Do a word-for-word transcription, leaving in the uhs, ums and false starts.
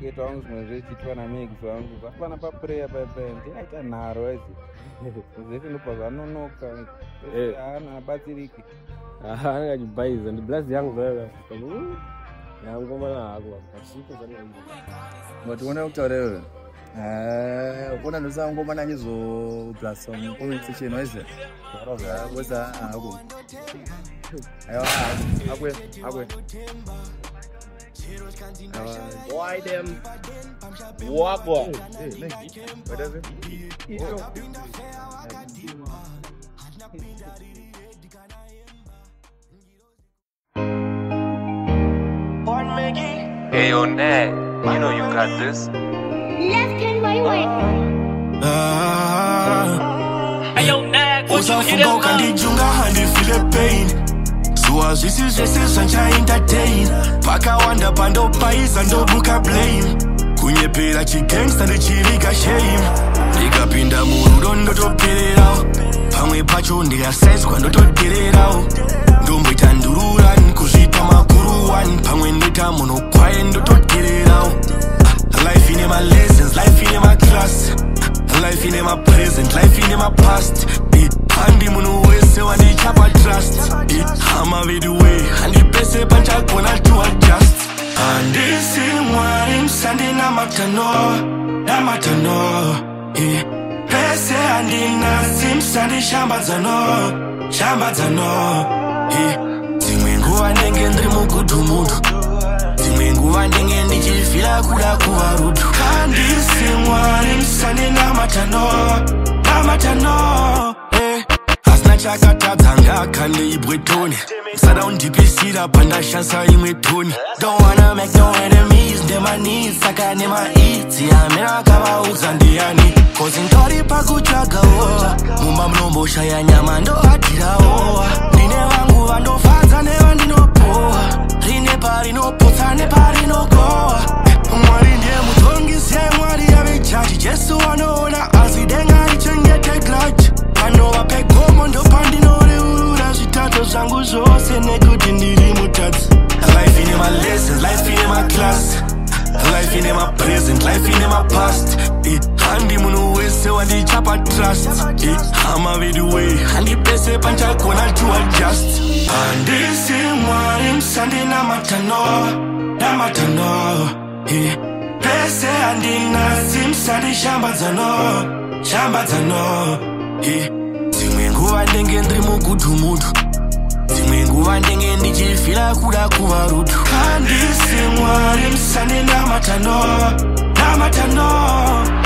kuita wangu zvinozvichitwa namix wangu zvapana paprayer paipende aita nharo ezi uzefi ndopa zvanonoka haana abatsiriki haana achibhaiza ndiblazi yangu zvaa yangomana hako pasiko zvanoizvi mationa kutaureva ukona ndosangomana nyizoblasa comment section waize weza hako aiwa akwe akwe why them walk walk hey hey what is it Hey, yo, Nat, you know you got this. Left hand, right way. Hey, yo, Nat, what you hear Uzafunga ukandijunga handi feel pain. Suwa zwisi zvese zvanja entertain. Paka wanda pando paisa ndo buka blame. Kunyepera chigangsta ndichirika shame. Ndikapinda murudo ndotopererawo. Pamwe pacho ndikasaidzwa ndotodererawo. Ndomboita ndurura nkuzvipa makuru one. Pamwe ndita munhu kwaye ndotodererawo. Life in my lessons, life in my class. Life in my present, life in my past. Handi munu wese wandichapa trust. Hama vidu way, handi pese pancha kona to adjust. Handi simwari msandi na matano, na matano. Pese handi nasi msandi shamba zano, shamba zano. Zimwe nguwa ndenge ndri mukudu mundu. Zimwe nguwa ndenge ndichifila kuda kuwa rudu. Handi simwari msandi na matano, na matano. Chakatadza ngakande ibwetoni msada undipisira pandashansa imwe toni. Don't wanna make no enemies, ndema needs saka nema eats yamera kavaudza ndiani cause ndori pakutsvagawo mumba munomboshaya nyama ndoadhirawo. Ndine vangu vandofadza nevandinopowa rine parinopotsa neparinogowa. Mwari ndiye mutongisi yemwari yave jaji Jesu wanoona asi denga richengete grudge panova pegomo ndopandinoreurura zvitato zvangu zvose nekuti ndiri mutadzi. Life in my lessons, life in my class. Life in my present, life in my past. Handi munhu wese wandichapa trust. Hama vidu way, handi pese pancha kona to adjust. Handi simwari msandi na matano, na matano. Pese handi nasi msandi shamba zano, shamba zano. Zimwe nguwa ndenge ndri mukudu mundu. Zimwe nguwa ndenge ndichifila kuda kuva rudu. Handi simwari msandi na matano, na matano.